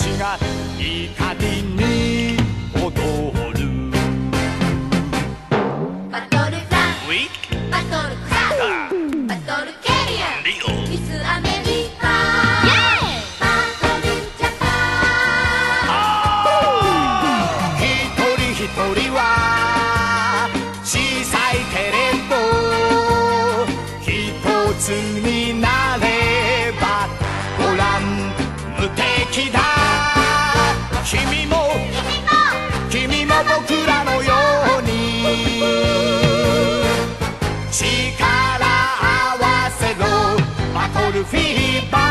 ちが怒りに踊る。 バトルフランク、バトルクラウ、バトルケリアン、ミスアメリカ、バトルジャパン。 一人一人は小さいけれど一つになればご覧無敵だ。君も僕らのように力合わせろ。バトルフィーバー